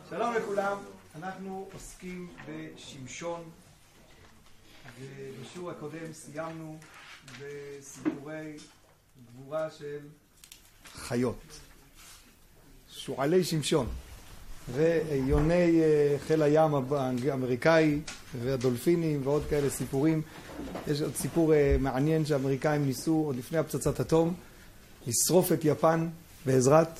שלום לכולם, אנחנו עוסקים בשמשון, ובשיעור הקודם סיימנו בסיפורי גבורה של חיות, שועלי שמשון ויוני חיל הים האמריקאי והדולפינים ועוד כאלה סיפורים. יש עוד סיפור מעניין שהאמריקאים ניסו עוד לפני הפצצת אטום לשרוף את יפן בעזרת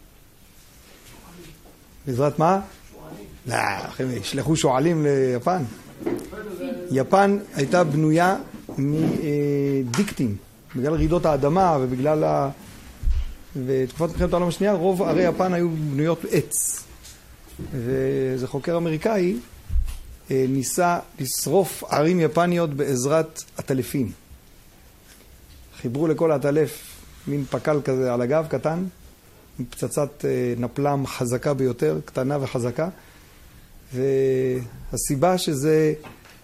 מה? לא, שלחו שועלים ליפן. יפן הייתה בנויה מדיקטים, בגלל רעידות האדמה ובגלל ותקופת מלחמת העולם השנייה רוב ערי יפן היו בנויות עץ. וזה חוקר אמריקאי ניסה לשרוף ערים יפניות בעזרת עטלפים. חיברו לכל עטלף מין פקל כזה על הגב קטן, עם פצצת נפלם חזקה ביותר, קטנה וחזקה. והסיבה שזה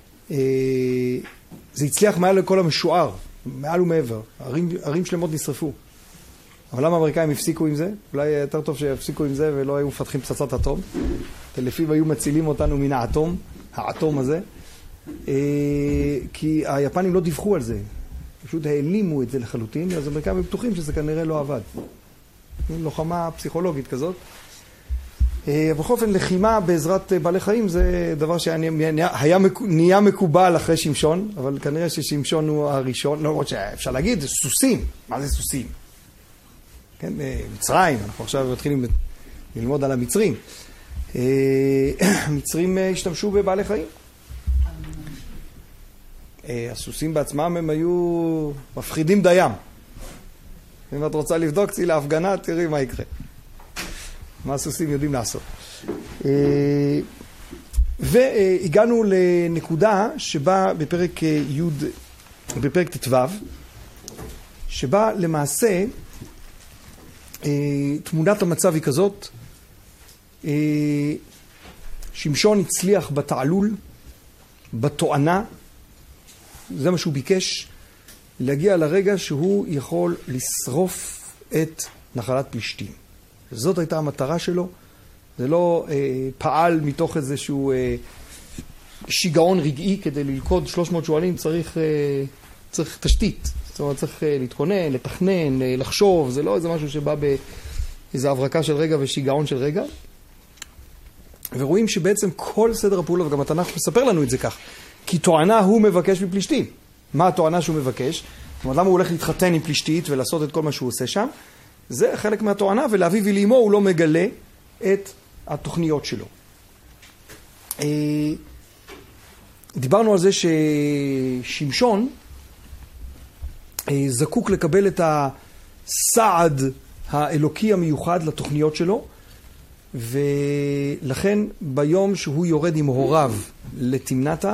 זה הצליח מעל לכל המשוער, מעל ומעבר. ערים שלמות נשרפו. אבל למה האמריקאים הפסיקו עם זה? אולי יותר טוב שיפסיקו עם זה ולא היו מפתחים פצצת אטום. עטלפים היו מצילים אותנו מן האטום הזה. כי היפנים לא דיווחו על זה. פשוט העלימו את זה לחלוטין, אז האמריקאים בטוחים שזה כנראה לא עבד. לוחמה פסיכולוגית כזאת. בכל אופן, לחימה בעזרת בעלי חיים זה דבר נהיה מקובל אחרי שמשון, אבל כנראה ששמשון הוא הראשון. לא, אפשר להגיד, זה סוסים. מה זה סוסים? כן, מצרים, אנחנו עכשיו מתחילים ללמוד על המצרים. המצרים השתמשו בבעלי חיים. הסוסים בעצמם הם היו מפחידים דיים. אם את רוצה לבדוק, צאי להפגנה, תראי מה יקרה. מה הסוסים יודעים לעשות. והגענו לנקודה שבה בפרק ט"ו, שבה למעשה תמונת המצב היא כזאת, שמשון הצליח בתעלול, בתואנה, זה מה שהוא ביקש, להגיע לרגע שהוא יכול לשרוף את נחלת פלישתים. זאת הייתה המטרה שלו. זה לא פעל מתוך איזשהו שיגעון רגעי. כדי ללכוד 300 שועלים צריך תשתית. זאת אומרת, צריך להתכונן, לתכנן, לחשוב. זה לא איזה משהו שבא באיזו הברקה של רגע ושיגעון של רגע. ורואים שבעצם כל סדר הפעולה, וגם התנ"ך מספר לנו את זה כך, כי תואנה הוא מבקש מפלישתים. מה התואנה שהוא מבקש? זאת אומרת, למה הוא הולך להתחתן עם פלישתית ולעשות את כל מה שהוא עושה שם? זה חלק מהתואנה, ולאביו ולאמו הוא לא מגלה את התוכניות שלו. דיברנו על זה ששמשון זקוק לקבל את הסעד האלוקי המיוחד לתוכניות שלו, ולכן ביום שהוא יורד עם הוריו לתמנתה,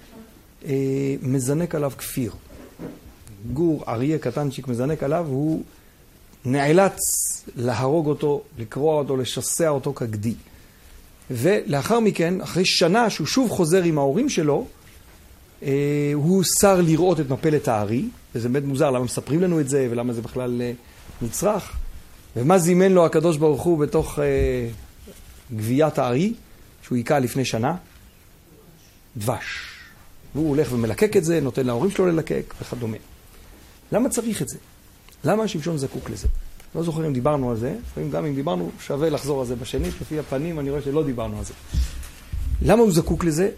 מזנק עליו כפיר. גור אריה קטנצ'יק מזנק עליו, הוא נאלץ להרוג אותו, לקרוע אותו, לשסע אותו כגדי. ולאחר מכן, אחרי שנה שהוא שוב חוזר עם ההורים שלו, הוא שר לראות את מפלת הארי, וזה באמת מוזר, למה מספרים לנו את זה, ולמה זה בכלל נצרך. ומה זימן לו הקדוש ברוך הוא בתוך גביית הארי, שהוא היקע לפני שנה? דבש. והוא הולך ומלקק את זה, נותן להורים שלו ללקק וכדומה. למה צריך את זה? למה שמשון זקוק לזה? לא זוכר אם דיברנו על זה, לפעמים גם אם דיברנו שווה לחזור על זה בשנית, לפי הפנים אני רואה שלא דיברנו על זה. למה הוא זקוק לזה?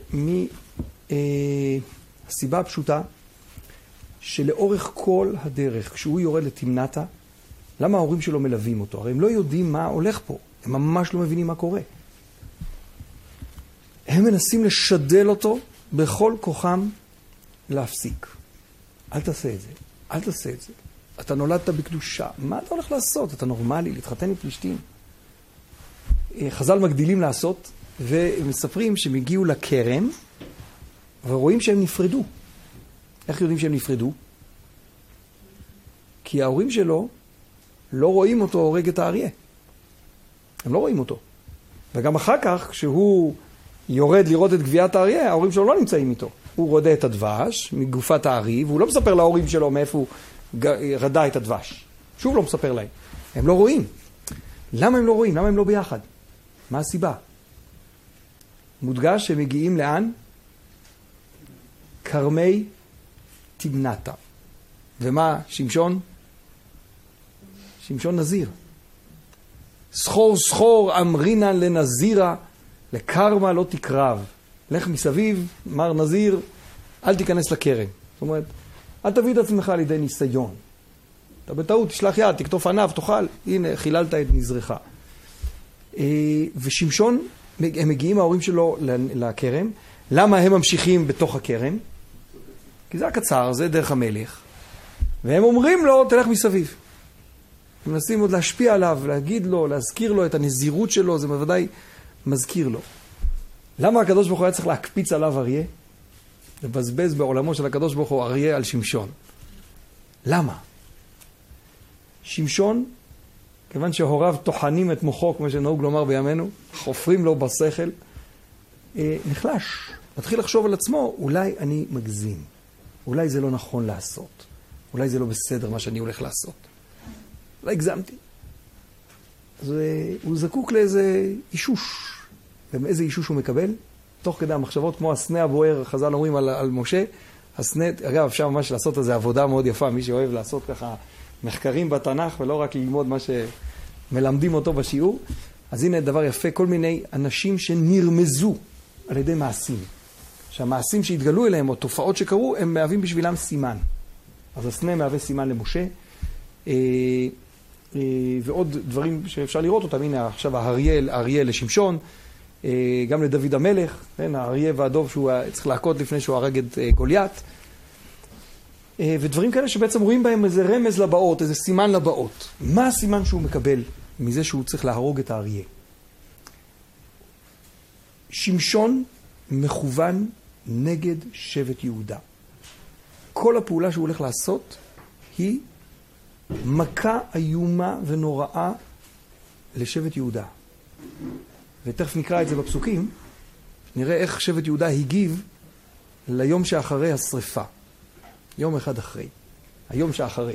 הסיבה הפשוטה שלאורך כל הדרך, כשהוא יורד לתמנתה, למה ההורים שלו מלווים אותו? הרי הם לא יודעים מה הולך פה, הם ממש לא מבינים מה קורה. הם מנסים לשדל אותו בכל כוחם להפסיק. אל תעשה את זה, אל תעשה את זה. אתה נולדת בקדושה, מה אתה הולך לעשות? אתה נורמלי, להתחתן עם פלישתים. חז"ל מגדילים לעשות, ומספרים שהם הגיעו לכרם, ורואים שהם נפרדו. איך יודעים שהם נפרדו? כי ההורים שלו לא רואים אותו הורג את האריה. הם לא רואים אותו. וגם אחר כך, כשהוא יורד לראות את גביית האריה, ההורים שלו לא נמצאים איתו. הוא רודה את הדבש מגופת הארי, והוא לא מספר להורים שלו מאיפה הוא רדה את הדבש. שוב לא מספר להם. הם לא רואים. למה הם לא רואים? למה הם לא ביחד? מה הסיבה? מודגש שהם מגיעים לאן? כרמי תמנתה. ומה שמשון? שמשון נזיר. סחור סחור אמרינן לנזירה, לקרמה לא תקרב. לך מסביב, מר נזיר, אל תיכנס לכרם. זאת אומרת, אל תביא את עצמך לידי ניסיון. אתה בטעות, תשלח יד, תקטוף עניו, תאכל, הנה, חיללת את נזרך. ושמשון, הם מגיעים ההורים שלו לכרם. למה הם ממשיכים בתוך הכרם? כי זה הקצר, זה דרך המלך. והם אומרים לו, תלך מסביב. הם מנסים עוד להשפיע עליו, להגיד לו, להזכיר לו את הנזירות שלו, זה בוודאי מזכיר לו. למה הקדוש ברוך הוא היה צריך להקפיץ עליו אריה? לבזבז בעולמו של הקדוש ברוך הוא אריה על שמשון. למה? שמשון, כיוון שהוריו טוחנים את מוחו, כמו שנהוג לומר בימינו, חופרים לו בשכל, נחלש. מתחיל לחשוב על עצמו, אולי אני מגזים. אולי זה לא נכון לעשות. אולי זה לא בסדר מה שאני הולך לעשות. אולי הגזמתי. אז הוא זקוק לאיזה אישוש. ומאיזה אישוש הוא מקבל? תוך כדי המחשבות, כמו הסנה הבוער, חז"ל אומרים על משה, הסנה, אגב, אפשר ממש לעשות איזו עבודה מאוד יפה, מי שאוהב לעשות ככה מחקרים בתנ"ך, ולא רק ללמוד מה שמלמדים אותו בשיעור. אז הנה דבר יפה, כל מיני אנשים שנרמזו על ידי מעשים. שהמעשים שהתגלו אליהם, או תופעות שקרו, הם מהווים בשבילם סימן. אז הסנה מהווה סימן למשה, ועוד דברים שאפשר לראות אותם. הנה עכשיו האריה לשמשון, גם לדוד המלך, כן, האריה והדוב שהוא צריך להכות לפני שהוא הרג את גוליית. ודברים כאלה שבעצם רואים בהם איזה רמז לבאות, איזה סימן לבאות. מה הסימן שהוא מקבל מזה שהוא צריך להרוג את האריה? שמשון מכוון נגד שבט יהודה. כל הפעולה שהוא הולך לעשות היא מכה איומה ונוראה לשבט יהודה. ותכף נקרא את זה בפסוקים, נראה איך שבט יהודה הגיב ליום שאחרי השריפה. יום אחד אחרי. היום שאחרי.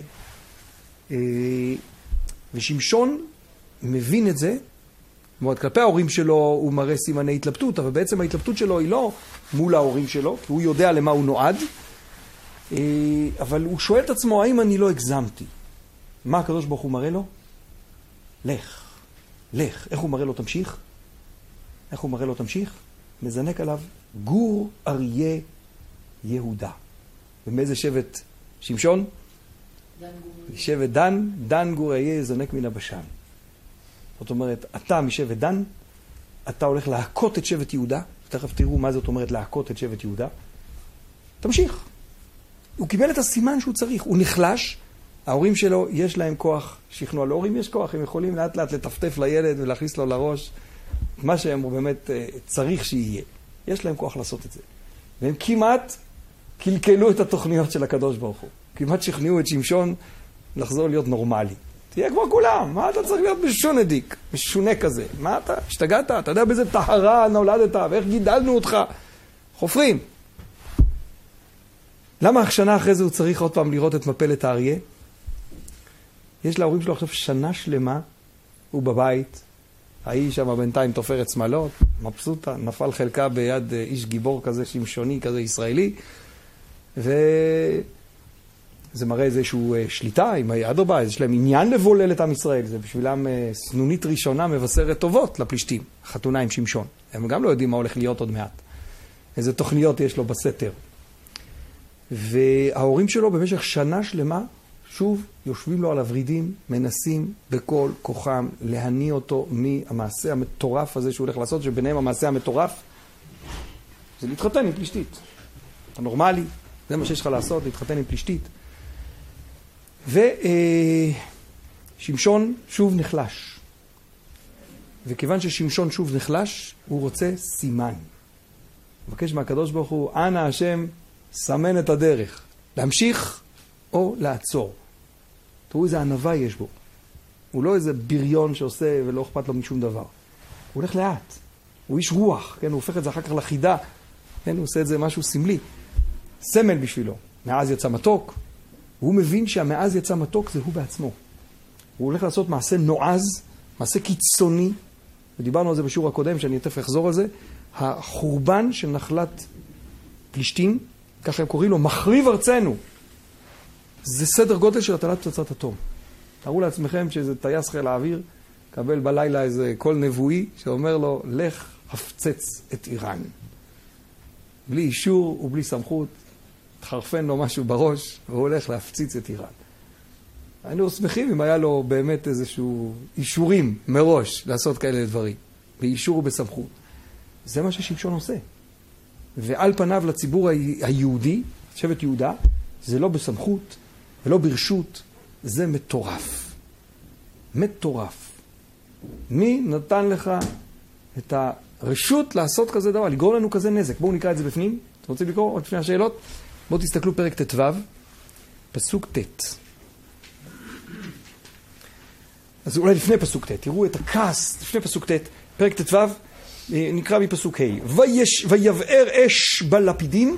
ושמשון מבין את זה, מאוד כלפי ההורים שלו הוא מראה סימני התלבטות, אבל בעצם ההתלבטות שלו היא לא מול ההורים שלו, כי הוא יודע למה הוא נועד, אבל הוא שואל את עצמו, האם אני לא הגזמתי? מה הקדוש ברוך הוא מראה לו? לך, לך. איך הוא מראה לו? תמשיך. איך הוא מראה לו? תמשיך. מזנק עליו גור אריה יהודה. ומאיזה שבט שמשון? שבט דן. דן גור אריה יזנק מן הבשן. זאת אומרת, אתה משבט דן, אתה הולך להכות את שבט יהודה. תכף תראו מה זאת אומרת להכות את שבט יהודה. תמשיך. הוא קיבל את הסימן שהוא צריך. הוא נחלש. ההורים שלו יש להם כוח שכנוע. להורים יש כוח, הם יכולים לאט לאט לטפטף לילד ולהכניס לו לראש מה שהם באמת צריך שיהיה. יש להם כוח לעשות את זה. והם כמעט קלקלו את התוכניות של הקדוש ברוך הוא. כמעט שכנעו את שמשון לחזור להיות נורמלי. תהיה כמו כולם, מה אתה צריך להיות משונדיק, משונה כזה? מה אתה? השתגעת? אתה יודע באיזה טהרה נולדת ואיך גידלנו אותך? חופרים. למה שנה אחרי זה הוא צריך עוד פעם לראות את מפלת האריה? יש להורים שלו עכשיו שנה שלמה, הוא בבית, האיש שם בינתיים תופרת שמאלות, מבסוטה, נפל חלקה ביד איש גיבור כזה, שמשוני כזה ישראלי, וזה מראה איזשהו שליטה, אדרבה, יש להם עניין לבולל את עם ישראל, זה בשבילם סנונית ראשונה מבשרת טובות לפלישתים, חתונה עם שמשון. הם גם לא יודעים מה הולך להיות עוד מעט. איזה תוכניות יש לו בסתר. וההורים שלו במשך שנה שלמה, שוב, יושבים לו על הורידים, מנסים בכל כוחם להניע אותו מהמעשה המטורף הזה שהוא הולך לעשות, שביניהם המעשה המטורף זה להתחתן עם פלישתית. אתה נורמלי, זה מה שיש לך לעשות, להתחתן עם פלישתית. ושמשון שוב נחלש. וכיוון ששמשון שוב נחלש, הוא רוצה סימן. מבקש מהקדוש ברוך הוא, אנא השם, סמן את הדרך. להמשיך או לעצור. תראו איזה ענווה יש בו. הוא לא איזה בריון שעושה ולא אכפת לו משום דבר. הוא הולך לאט. הוא איש רוח. כן? הוא הופך את זה אחר כך לחידה. כן? הוא עושה את זה משהו סמלי. סמל בשבילו. מאז יצא מתוק. הוא מבין שהמאז יצא מתוק זה הוא בעצמו. הוא הולך לעשות מעשה נועז, מעשה קיצוני, ודיברנו על זה בשיעור הקודם, שאני תכף אחזור על זה, החורבן של נחלת פלישתים, ככה הם קוראים לו, מחריב ארצנו. זה סדר גודל של הטלת פצצת אטום. תראו לעצמכם שזה טייס חיל האוויר, קבל בלילה איזה קול נבואי, שאומר לו, לך הפצץ את איראן. בלי אישור ובלי סמכות, תחרפן לו משהו בראש, והוא הולך להפציץ את איראן. היינו שמחים אם היה לו באמת איזשהו אישורים מראש לעשות כאלה דברים, באישור ובסמכות. זה מה ששמשון עושה. ועל פניו לציבור היהודי, שבט יהודה, זה לא בסמכות ולא ברשות, זה מטורף. מטורף. מי נתן לך את הרשות לעשות כזה דבר, לגרום לנו כזה נזק? בואו נקרא את זה בפנים. אתם רוצים לקרוא עוד לפני השאלות? בואו תסתכלו פרק ט"ו, פסוק ט'. אז אולי לפני פסוק ט', תראו את הכעס, לפני פסוק ט', פרק ט"ו, נקרא מפסוק ה'. ויבער אש בלפידים,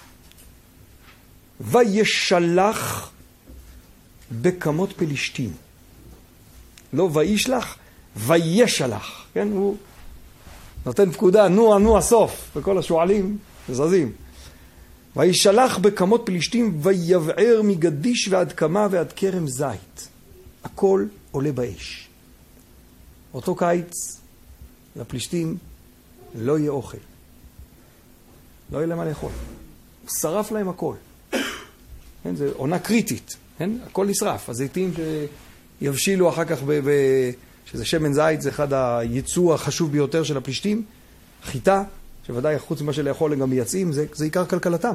וישלח בקמות פלישתים. לא וישלח, וישלח. כן, הוא נותן פקודה, נו הסוף, וכל השועלים זזים. וישלח בקמות פלישתים, ויבער מגדיש ועד קמה ועד כרם זית. הכל עולה באש. אותו קיץ, לפלישתים לא יהיה אוכל. לא יהיה להם מה לאכול. הוא שרף להם הכל. כן, זה עונה קריטית. כן? הכל נשרף. הזיתים שיבשילו אחר כך, שזה שמן זית, זה אחד הייצוא החשוב ביותר של הפלישתים. חיטה, שוודאי חוץ ממה שלאכול הם גם מייצאים, זה עיקר כלכלתם.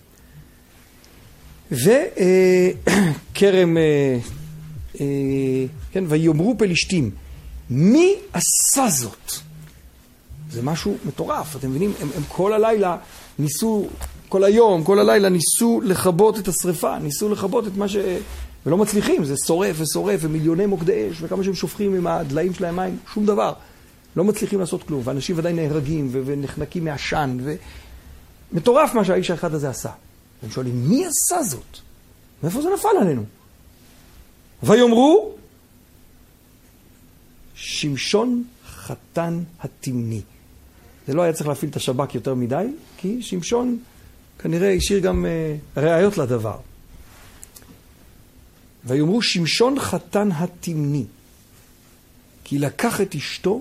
וכרם, כן, ויאמרו פלישתים, מי עשה זאת? זה משהו מטורף, אתם מבינים? הם כל הלילה ניסו, כל היום, כל הלילה ניסו לכבות את השריפה, ניסו לכבות את מה ש... ולא מצליחים, זה שורף ושורף ומיליוני מוקדי אש, וכמה שהם שופכים עם הדליים שלהם מים, שום דבר. לא מצליחים לעשות כלום, ואנשים ודאי נהרגים ונחנקים מהשן, ומטורף מה שהאיש האחד הזה עשה. הם שואלים, מי עשה זאת? מאיפה זה נפל עלינו? ויאמרו, שמשון חתן התמני. זה לא היה צריך להפעיל את השב"כ יותר מדי, כי שמשון כנראה השאיר גם ראיות לדבר. ויאמרו, שמשון חתן התמני, כי לקח את אשתו,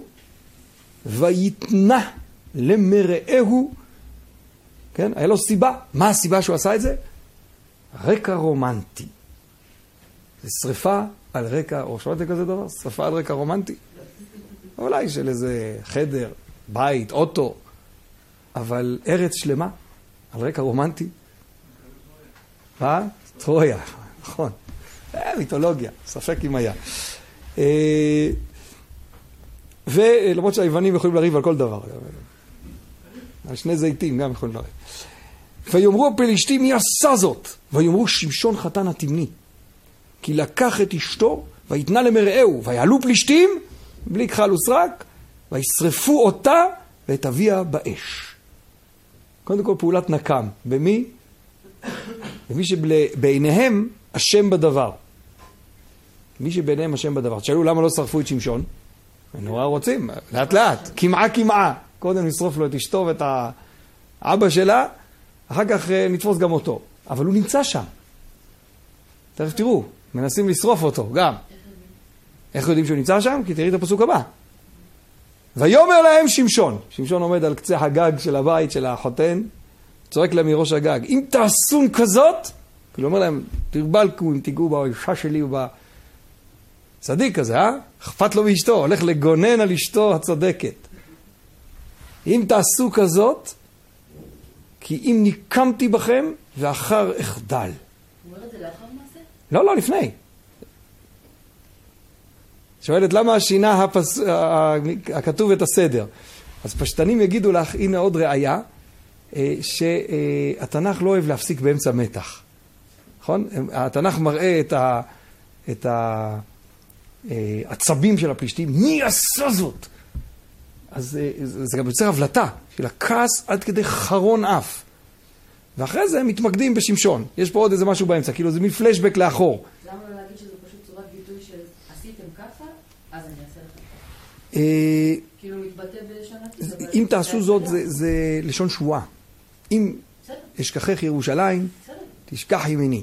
ויתנה למרעהו, כן? היה לו סיבה. מה הסיבה שהוא עשה את זה? רקע רומנטי. זה שריפה על רקע, או שמעתם כזה דבר? שריפה על רקע רומנטי. אולי של איזה חדר, בית, אוטו, אבל ארץ שלמה, על רקע רומנטי. טרויה, נכון. מיתולוגיה, ספק אם היה. ולמרות שהיוונים יכולים לריב על כל דבר. על שני זיתים גם יכולים לריב. ויאמרו הפלישתים, מי עשה זאת? ויאמרו, שמשון חתן התמני. כי לקח את אשתו, ויתנה למרעהו, ויעלו פלישתים, בלי כחל וסרק, וישרפו אותה, ואת אביה באש. קודם כל פעולת נקם. במי? במי שבעיניהם אשם בדבר. מי שבעיניהם אשם בדבר. תשאלו למה לא שרפו את שמשון? נורא רוצים, לאט לאט, כמעה. קודם נשרוף לו את אשתו ואת האבא שלה, אחר כך נתפוס גם אותו. אבל הוא נמצא שם. תכף תראו, מנסים לשרוף אותו גם. איך יודעים שהוא נמצא שם? כי תראי את הפסוק הבא. ויאמר להם שמשון. שמשון עומד על קצה הגג של הבית של החותן, צועק להם מראש הגג, אם תעשון כזאת, כאילו אומר להם, תרבלקו אם תיגעו באישה שלי צדיק כזה, אכפת לו מאשתו, הולך לגונן על אשתו הצודקת. אם תעשו כזאת, כי אם ניקמתי בכם, ואחר אחדל. הוא אומר את זה לאחר מעשה? לא, לפני. שואלת, למה שינה הכתוב את הסדר? אז פשטנים יגידו לך, הנה עוד ראיה, שהתנ"ך לא אוהב להפסיק באמצע מתח. נכון? התנ"ך מראה את העצבים של הפלישתים, מי עשה זאת? אז זה גם יוצר הבלטה של הכעס עד כדי חרון אף. ואחרי זה הם מתמקדים בשמשון. יש פה עוד איזה משהו באמצע, כאילו זה מין פלשבק לאחור. למה לא להגיד שזה פשוט צורת ביטוי של עשיתם ככה, אז אני אעשה לכם ככה? כאילו מתבטא בלשון עתיד. אם תעשו זאת, זה לשון שבועה. אם אשכחך ירושלים, תשכח ימיני.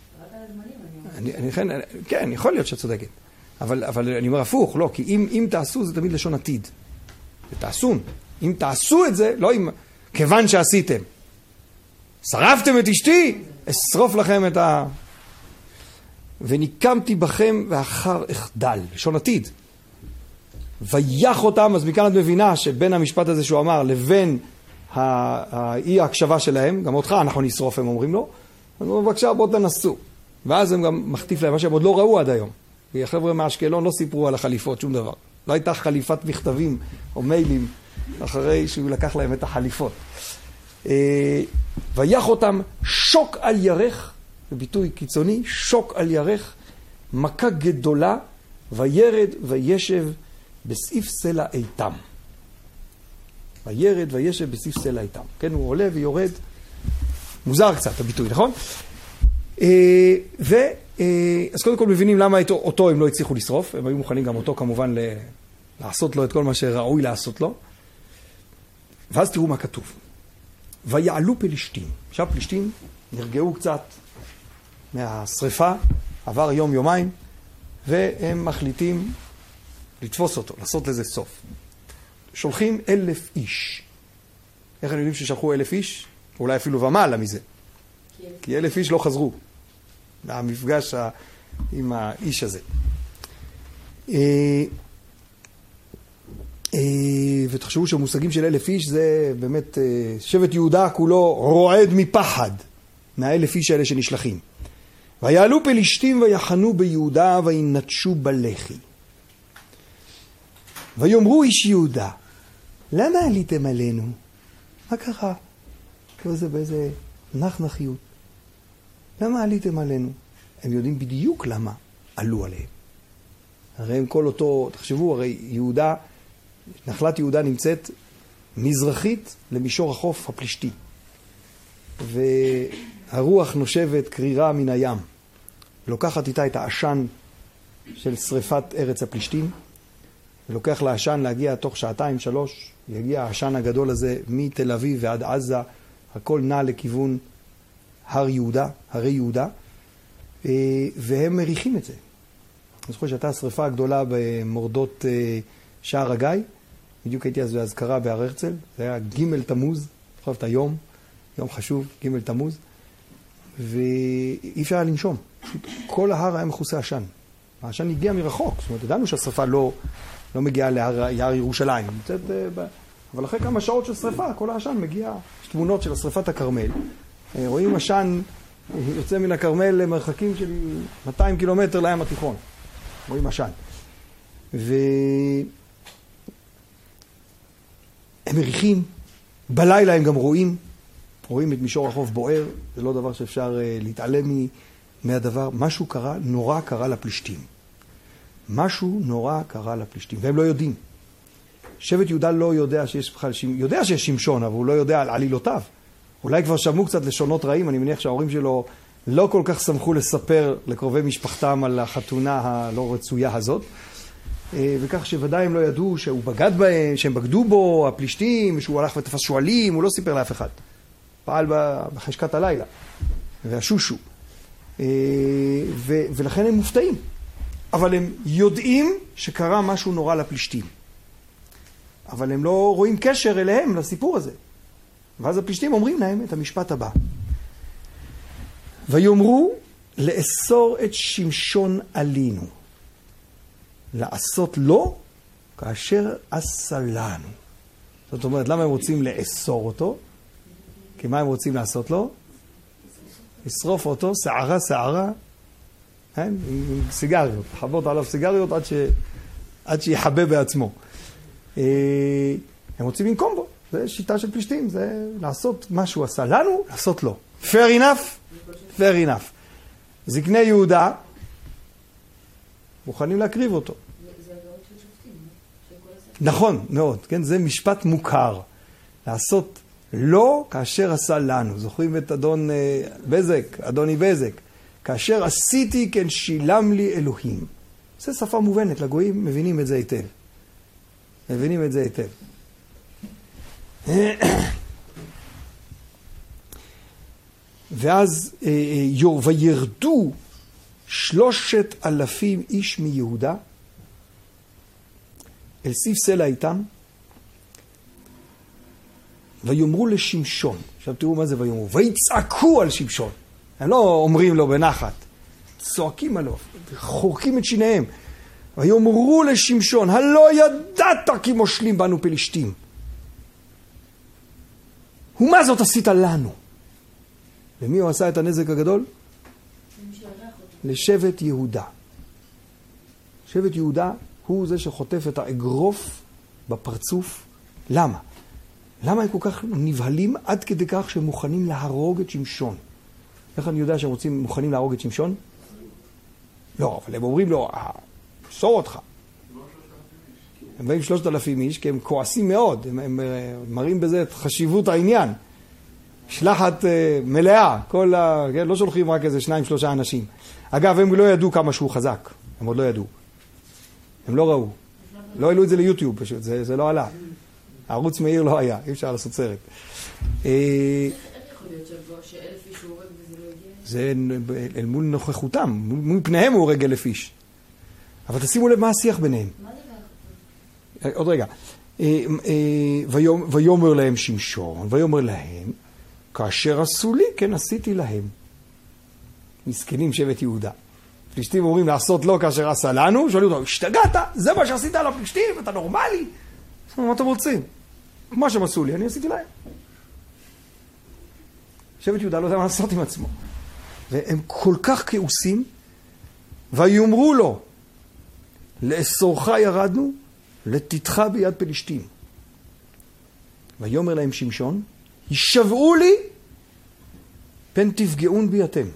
כן, יכול להיות שאת צודקת. אבל אני אומר הפוך, לא, כי אם תעשו זה תמיד לשון עתיד. זה תעשון. אם תעשו את זה, לא אם, כיוון שעשיתם. שרפתם את אשתי, אשרוף לכם את ה... וניקמתי בכם ואחר אחדל, לשון עתיד. ויח אותם, אז מכאן את מבינה שבין המשפט הזה שהוא אמר לבין האי ההקשבה שלהם, גם אותך אנחנו נשרוף, הם אומרים לו, אז הוא אומר, בבקשה, בוא תנסו. ואז הם גם מחטיף להם, מה שהם עוד לא ראו עד היום. כי החבר'ה מאשקלון לא סיפרו על החליפות, שום דבר. לא הייתה חליפת מכתבים או מיילים אחרי שהוא לקח להם את החליפות. ויח אותם שוק על ירך, זה ביטוי קיצוני, שוק על ירך, מכה גדולה, וירד וישב בסעיף סלע איתם. וירד וישב בסעיף סלע איתם. כן, הוא עולה ויורד. מוזר קצת הביטוי, נכון? אז קודם כל מבינים למה אותו הם לא הצליחו לשרוף. הם היו מוכנים גם אותו כמובן לעשות לו את כל מה שראוי לעשות לו. ואז תראו מה כתוב. ויעלו פלישתים. עכשיו פלישתים נרגעו קצת מהשריפה, עבר יום יומיים, והם מחליטים לתפוס אותו, לעשות לזה סוף. שולחים 1,000 איש. איך אני יודעים ששלחו 1,000 איש? אולי אפילו ומעלה מזה. כי 1,000 איש לא חזרו מהמפגש עם האיש הזה. ותחשבו שהמושגים של 1,000 איש זה באמת שבט יהודה כולו רועד מפחד מה1,000 איש האלה שנשלחים. ויעלו פלישתים ויחנו ביהודה וינטשו בלחי. ויאמרו איש יהודה, למה עליתם עלינו? מה קרה? כזה באיזה נחנחיות. למה עליתם עלינו? הם יודעים בדיוק למה עלו עליהם. הרי הם כל אותו, תחשבו, הרי יהודה, נחלת יהודה נמצאת מזרחית למישור החוף הפלישתי. והרוח נושבת קרירה מן הים. לוקחת איתה את העשן של שריפת ארץ הפלישתים, ולוקח לעשן להגיע תוך 2-3, יגיע העשן הגדול הזה מתל אביב ועד עזה, הכל נע לכיוון הר יהודה, הרי יהודה, והם מריחים את זה. אני זוכר שהייתה השריפה הגדולה במורדות שער הגיא, בדיוק הייתי אז בהזכרה בהר הרצל, זה היה ג' תמוז, זוכר את היום, יום חשוב, ג' תמוז, ואי אפשר לנשום. כל ההר היה מכוסה עשן. העשן הגיע מרחוק, זאת אומרת, ידענו שהשריפה לא מגיעה ליער ירושלים, אבל אחרי כמה שעות של שריפה, כל העשן מגיע, יש תמונות של השריפת הכרמל, רואים עשן יוצא מן הכרמל למרחקים של 200 קילומטר לים התיכון, רואים עשן. והם מריחים, בלילה הם גם רואים את מישור החוף בוער, זה לא דבר שאפשר להתעלם מהדבר. משהו קרה, נורא קרה לפלישתים. משהו נורא קרה לפלישתים, והם לא יודעים. שבט יהודה לא יודע שיש בכלל, יודע שיש שמשון, אבל הוא לא יודע על עלילותיו. אולי כבר שמעו קצת לשונות רעים, אני מניח שההורים שלו לא כל כך שמחו לספר לקרובי משפחתם על החתונה הלא רצויה הזאת, וכך שוודאי הם לא ידעו שהוא בגד בהם, שהם בגדו בו, הפלישתים, שהוא הלך ותפס שואלים, הוא לא סיפר לאף אחד. פעל בחשכת הלילה, והשושו. ולכן הם מופתעים. אבל הם יודעים שקרה משהו נורא לפלישתים. אבל הם לא רואים קשר אליהם, לסיפור הזה. ואז הפלישתים אומרים להם את המשפט הבא. ויאמרו לאסור את שמשון עלינו. לעשות לו כאשר עשה לנו. זאת אומרת, למה הם רוצים לאסור אותו? כי מה הם רוצים לעשות לו? לשרוף אותו, שערה, עם סיגריות. לחבות עליו סיגריות עד שיחבא בעצמו. הם רוצים לנקום בו. זה שיטה של פלישתים, זה לעשות מה שהוא עשה לנו, לעשות לו. Fair enough. זקני יהודה מוכנים להקריב אותו. זה הגאות של שופטים, נכון, מאוד, כן? זה משפט מוכר. לעשות לא כאשר עשה לנו. זוכרים את אדון בזק, אדוני בזק. כאשר עשיתי כן שילם לי אלוהים. זה שפה מובנת, לגויים מבינים את זה היטב. מבינים את זה היטב. ואז וירדו 3,000 איש מיהודה אל סיף סלע איתם, ויאמרו לשמשון. עכשיו תראו מה זה ויאמרו. ויצעקו על שמשון. הם לא אומרים לו בנחת. צועקים עליו, חורקים את שיניהם. ויאמרו לשמשון, הלא ידעת כי מושלים בנו פלישתים. ומה זאת עשית לנו? למי הוא עשה את הנזק הגדול? לשבט יהודה. שבט יהודה הוא זה שחוטף את האגרוף בפרצוף. למה? למה הם כל כך נבהלים עד כדי כך שהם מוכנים להרוג את שמשון? איך אני יודע שהם מוכנים להרוג את שמשון? לא, אבל הם אומרים לו, שור אותך. הם באים 3,000 איש כי הם כועסים מאוד, הם מראים בזה את חשיבות העניין. שלחת מלאה, כן, לא שולחים רק איזה 2-3 אנשים. אגב, הם לא ידעו כמה שהוא חזק, הם עוד לא ידעו. הם לא ראו. לא העלו את זה ליוטיוב פשוט, זה לא עלה. הערוץ מאיר לא היה, אי אפשר לעשות סרט. איך יכול להיות ש1,000 איש הוא הורג וזה לא הגיע? זה אל מול נוכחותם, מול פניהם הוא הורג 1,000 איש. אבל תשימו לב מה השיח ביניהם. מה זה? עוד רגע. ויאמר להם שמשון, ויאמר להם, כאשר עשו לי, כן עשיתי להם. מסכנים שבט יהודה. פלישתים אומרים לעשות לו כאשר עשה לנו, שואלים אותו, השתגעת? זה מה שעשית על הפלישתים? אתה נורמלי? מה אתם רוצים? מה שהם עשו לי, אני עשיתי להם. שבט יהודה לא יודע מה לעשות עם עצמו. והם כל כך כעוסים, ויאמרו לו, לאסורך ירדנו, לתתך ביד פלישתים. ויאמר להם שמשון, ישבעו לי, פן תפגעון בי אתם.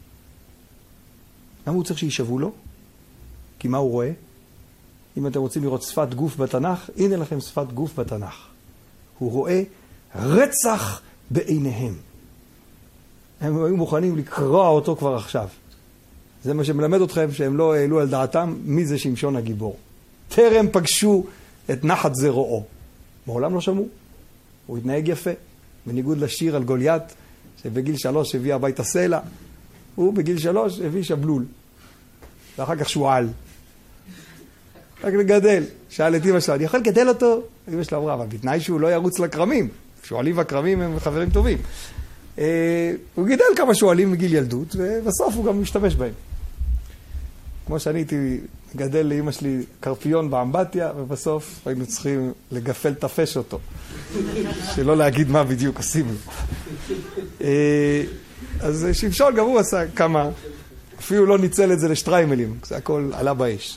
למה הוא צריך שישבעו לו? כי מה הוא רואה? אם אתם רוצים לראות שפת גוף בתנ"ך, הנה לכם שפת גוף בתנ"ך. הוא רואה רצח בעיניהם. הם היו מוכנים לקרוע אותו כבר עכשיו. זה מה שמלמד אתכם שהם לא העלו על דעתם מי זה שמשון הגיבור. טרם פגשו את נחת זרועו. מעולם לא שמעו. הוא התנהג יפה. בניגוד לשיר על גוליית, שבגיל 3 הביא הביתה סלע. הוא בגיל 3 הביא שבלול. ואחר כך שועל. רק לגדל. שאל את אמא שלו, אני יכול לגדל אותו? אמא שלו אמרה, אבל בתנאי שהוא לא ירוץ לקרמים. שועלים והקרמים הם חברים טובים. הוא גידל כמה שועלים מגיל ילדות, ובסוף הוא גם משתמש בהם. כמו שאני הייתי מגדל לאמא שלי קרפיון באמבטיה, ובסוף היינו צריכים לגפל תפש אותו. שלא להגיד מה בדיוק עושים לו. אז שמשון גם הוא עשה כמה, אפילו לא ניצל את זה לשטריימלים, זה הכל עלה באש.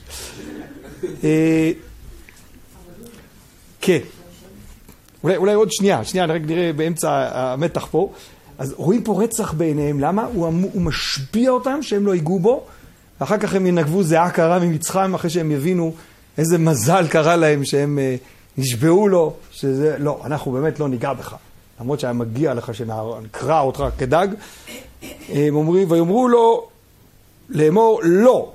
כן. אולי עוד שנייה, רק נראה באמצע המתח פה. אז רואים פה רצח בעיניהם, למה? הוא משפיע אותם שהם לא ייגעו בו, ואחר כך הם ינגבו זיעה קרה ממצחם, אחרי שהם יבינו איזה מזל קרה להם שהם נשבעו לו, שזה, לא, אנחנו באמת לא ניגע בך. למרות שהיה מגיע לך שנקרא אותך כדג, הם אומרים, ויאמרו לו, לאמור, לא.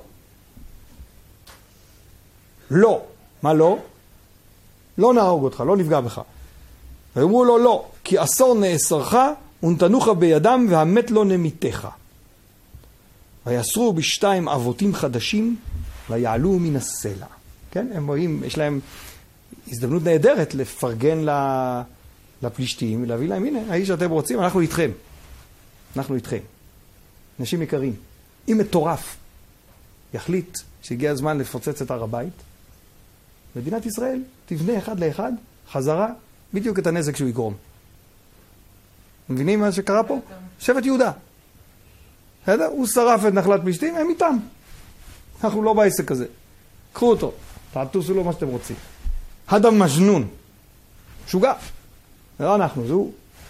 לא. מה לא? לא נהרוג אותך, לא נפגע בך. ויאמרו לו, לא, כי אסור נאסרך, ונתנוך בידם, והמת לא נמיתך. ויסרו בשתיים אבותים חדשים, ויעלו מן הסלע. כן? הם רואים, יש להם הזדמנות נהדרת לפרגן לפלישתים, ולהביא להם, הנה, האיש שאתם רוצים, אנחנו איתכם. אנחנו איתכם. אנשים יקרים. אם מטורף יחליט שהגיע הזמן לפוצץ את הר הבית, מדינת ישראל תבנה אחד לאחד, חזרה, בדיוק את הנזק שהוא יגרום. מבינים מה שקרה פה? שבט יהודה. הוא שרף את נחלת פלישתים, הם איתם. אנחנו לא בעסק הזה. קחו אותו, תעטוסו לו מה שאתם רוצים. אדם מג'נון. שוגע. זה לא אנחנו, זה הוא.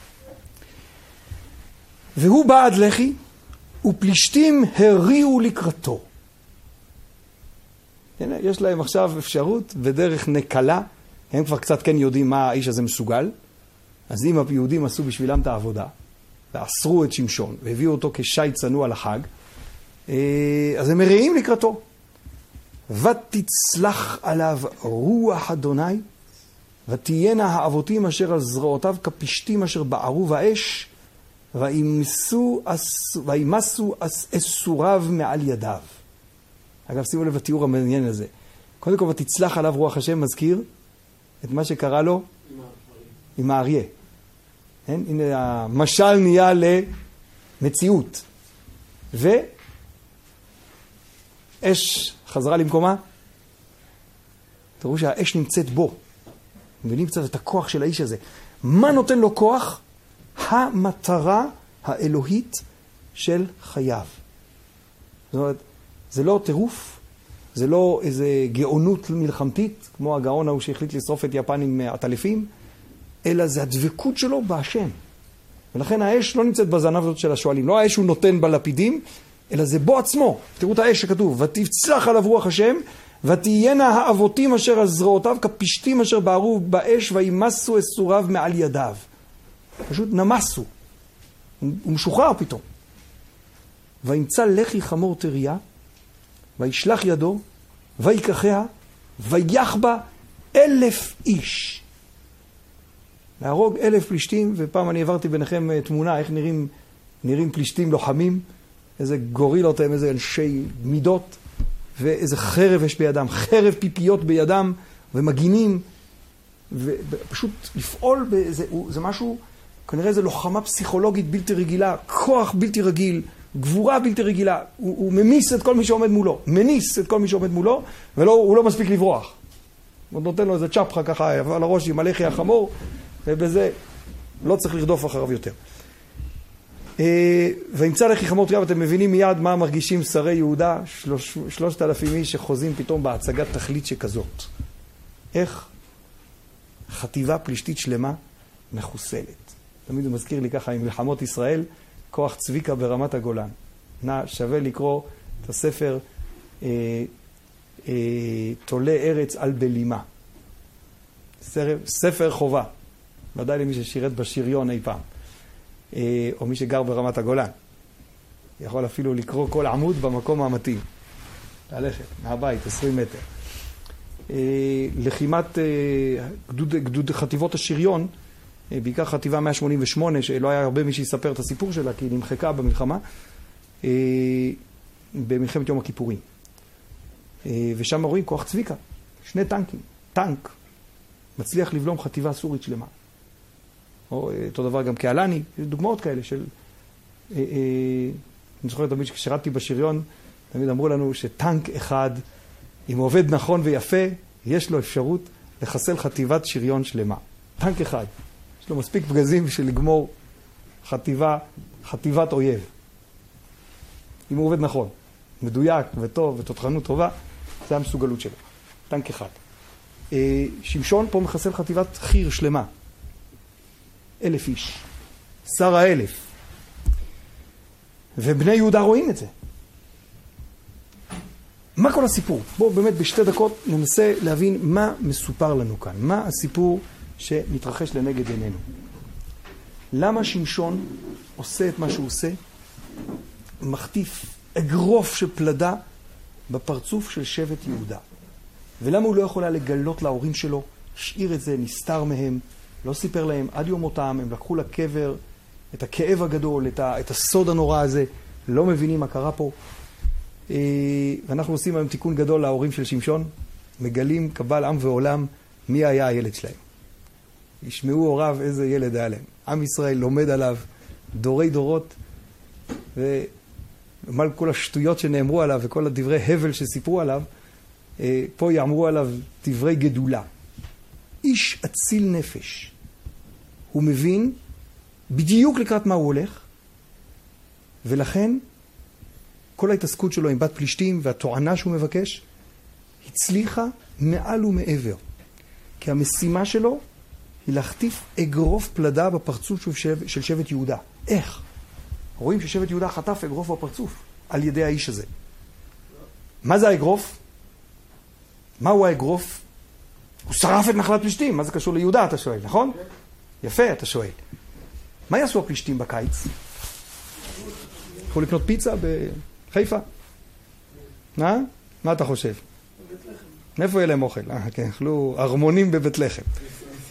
והוא בא עד לחי, ופלישתים הריעו לקראתו. הנה, יש להם עכשיו אפשרות, בדרך נקלה, הם כבר קצת כן יודעים מה האיש הזה מסוגל, אז אם היהודים עשו בשבילם את העבודה, ואסרו את שמשון, והביאו אותו כשי צנוע לחג, אז הם מריעים לקראתו. ותצלח עליו רוח אדוני, ותהיינה האבותים אשר על זרועותיו כפשתים אשר בערו באש, וימסו אסוריו מעל ידיו. אגב, שימו לב התיאור המעניין הזה. קודם כל, ותצלח עליו רוח השם, מזכיר את מה שקרה לו עם האריה. הנה, המשל נהיה למציאות. ואש חזרה למקומה. תראו שהאש נמצאת בו. מבינים קצת את הכוח של האיש הזה. מה נותן לו כוח? המטרה האלוהית של חייו. זאת אומרת, זה לא טירוף, זה לא איזה גאונות מלחמתית, כמו הגאון ההוא שהחליט לשרוף את יפן עם עטלפים, אלא זה הדבקות שלו בהשם. ולכן האש לא נמצאת בזנב הזאת של השואלים. לא האש הוא נותן בלפידים, אלא זה בו עצמו. תראו את האש שכתוב, ותצלח עליו רוח השם, ותהיינה האבותים אשר על זרועותיו כפשתים אשר בערו באש, וימסו אסוריו מעל ידיו. פשוט נמסו. הוא משוחרר פתאום. וימצא לחי חמור טריה, וישלח ידו, ויקחיה, ויח בה 1,000 איש. להרוג 1,000 פלישתים, ופעם אני העברתי ביניכם תמונה, איך נראים פלישתים לוחמים, איזה גורילות הם, איזה אנשי מידות, ואיזה חרב יש בידם, חרב פיפיות בידם, ומגינים, ופשוט לפעול באיזה, זה משהו, כנראה זה לוחמה פסיכולוגית בלתי רגילה, כוח בלתי רגיל, גבורה בלתי רגילה, הוא ממיס את כל מי שעומד מולו, מניס את כל מי שעומד מולו, והוא לא מספיק לברוח. הוא נותן לו איזה צ'פחה ככה על הראש עם הלחי החמור, ובזה לא צריך לרדוף אחריו יותר. וימצא לחי חמור טריה, ואתם מבינים מיד מה מרגישים שרי יהודה, 3,000 איש שחוזים פתאום בהצגת תכלית שכזאת. איך חטיבה פלישתית שלמה מחוסלת. תמיד הוא מזכיר לי ככה עם מלחמות ישראל, כוח צביקה ברמת הגולן. שווה לקרוא את הספר תולה ארץ על בלימה. ספר חובה. ודאי למי ששירת בשריון אי פעם. או מי שגר ברמת הגולן. יכול אפילו לקרוא כל עמוד במקום המתאים. ללכת, מהבית, 20 מטר. לחימת גדוד חטיבות השריון, בעיקר חטיבה 188, שלא היה הרבה מי שיספר את הסיפור שלה, כי היא נמחקה במלחמה, במלחמת יום הכיפורים. ושם רואים כוח צביקה, 2 טנקים. טנק מצליח לבלום חטיבה סורית שלמה. או אותו דבר גם כאלני, דוגמאות כאלה של... אני זוכר תמיד כששירתתי בשריון, תמיד אמרו לנו שטנק אחד, אם הוא עובד נכון ויפה, יש לו אפשרות לחסל חטיבת שריון שלמה. טנק אחד. יש לו מספיק פגזים בשביל לגמור חטיבת אויב. אם הוא עובד נכון, מדויק וטוב ותותחנות טובה, זה המסוגלות שלו. טנק אחד. שמשון פה מחסל חטיבת חיר שלמה. 1,000 איש. שר 1,000. ובני יהודה רואים את זה. מה כל הסיפור? בואו באמת בשתי דקות ננסה להבין מה מסופר לנו כאן. מה הסיפור שמתרחש לנגד עינינו. למה שמשון עושה את מה שהוא עושה? מחטיף אגרוף של פלדה בפרצוף של שבט יהודה. ולמה הוא לא יכול היה לגלות להורים שלו? השאיר את זה, נסתר מהם, לא סיפר להם עד יום מותם, הם לקחו לקבר את הכאב הגדול, את הסוד הנורא הזה, לא מבינים מה קרה פה. ואנחנו עושים היום תיקון גדול להורים של שמשון, מגלים קבל עם ועולם מי היה הילד שלהם. ישמעו הוריו איזה ילד היה להם. עם ישראל לומד עליו דורי דורות, ומה כל השטויות שנאמרו עליו וכל הדברי הבל שסיפרו עליו, פה יאמרו עליו דברי גדולה. איש אציל נפש. הוא מבין בדיוק לקראת מה הוא הולך, ולכן כל ההתעסקות שלו עם בת פלישתים והתואנה שהוא מבקש, הצליחה מעל ומעבר. כי המשימה שלו היא להחטיף אגרוף פלדה בפרצוף של שבט יהודה. איך? רואים ששבט יהודה חטף אגרוף בפרצוף על ידי האיש הזה. מה זה האגרוף? מהו האגרוף? הוא שרף את נחלת פלישתים. מה זה קשור ליהודה, אתה שואל, נכון? יפה, אתה שואל. מה יעשו הפלישתים בקיץ? יכולו לקנות פיצה בחיפה? מה אתה חושב? מאיפה יהיה להם אוכל? כן, אכלו ארמונים בבית לחם.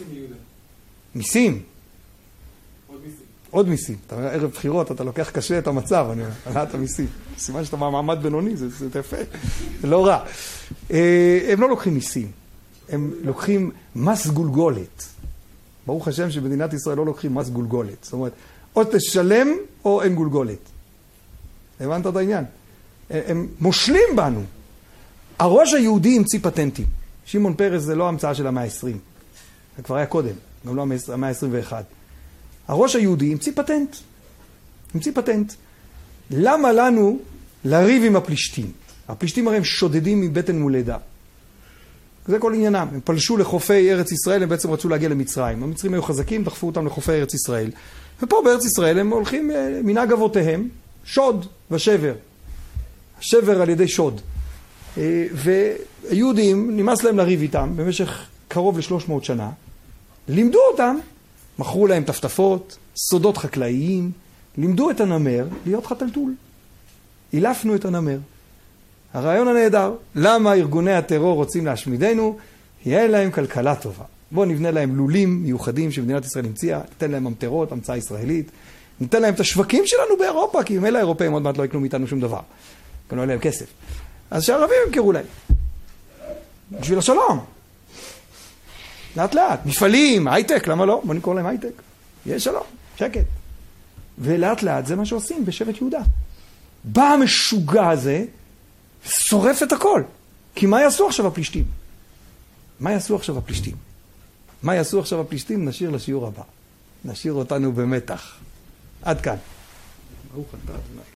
מיסים. עוד מיסים. עוד מיסים. אתה אומר, ערב בחירות, אתה לוקח קשה את המצב, אני אומר, העלאת המיסים. סימן שאתה מעמד בינוני, זה יפה. זה לא רע. הם לא לוקחים מיסים. הם לוקחים מס גולגולת. ברוך השם שבמדינת ישראל לא לוקחים מס גולגולת. זאת אומרת, או תשלם או אין גולגולת. הבנת את העניין? הם מושלים בנו. הראש היהודי המציא פטנטים. שמעון פרס זה לא המצאה של המאה ה-20. זה כבר היה קודם, גם לא המאה ה-21. הראש היהודי המציא פטנט. המציא פטנט. למה לנו לריב עם הפלישתים? הפלישתים הרי הם שודדים מבטן מולדה. זה כל עניינם. הם פלשו לחופי ארץ ישראל, הם בעצם רצו להגיע למצרים. המצרים היו חזקים, דחפו אותם לחופי ארץ ישראל. ופה בארץ ישראל הם הולכים מנהג אבותיהם, שוד ושבר. שבר על ידי שוד. ויהודים, נמאס להם לריב איתם במשך קרוב ל-300 שנה. לימדו אותם, מכרו להם טפטפות, סודות חקלאיים, לימדו את הנמר להיות חתלתול. אילפנו את הנמר. הרעיון הנהדר, למה ארגוני הטרור רוצים להשמידנו? יהיה להם כלכלה טובה. בואו נבנה להם לולים מיוחדים שמדינת ישראל המציאה, ניתן להם ממטרות, המצאה ישראלית, ניתן להם את השווקים שלנו באירופה, כי אלה האירופאים עוד מעט לא יקנו מאיתנו שום דבר. גם לא יהיה להם כסף. אז שהערבים ימכרו להם. בשביל השלום. לאט לאט. מפעלים, הייטק, למה לא? בוא נקרא להם הייטק. יהיה שלום, שקט. ולאט לאט זה מה שעושים בשבט יהודה. בא המשוגע הזה, שורף את הכל. כי מה יעשו עכשיו הפלישתים? מה יעשו עכשיו הפלישתים? מה יעשו עכשיו הפלישתים? נשאיר לשיעור הבא. נשאיר אותנו במתח. עד כאן. ברוך אתה.